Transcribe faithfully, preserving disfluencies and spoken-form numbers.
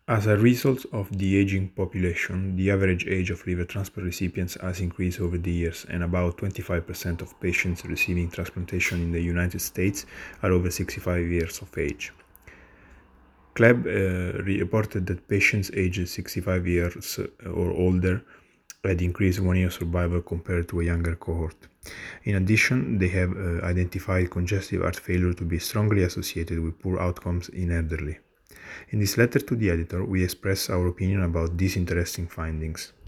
As a result of the aging population, the average age of liver transplant recipients has increased over the years, and about twenty-five percent of patients receiving transplantation in the United States are over sixty-five years of age. C L E B uh, reported that patients aged sixty-five years or older had increased one year survival compared to a younger cohort. In addition, they have uh, identified congestive heart failure to be strongly associated with poor outcomes in elderly. In this letter to the editor, we express our opinion about these interesting findings.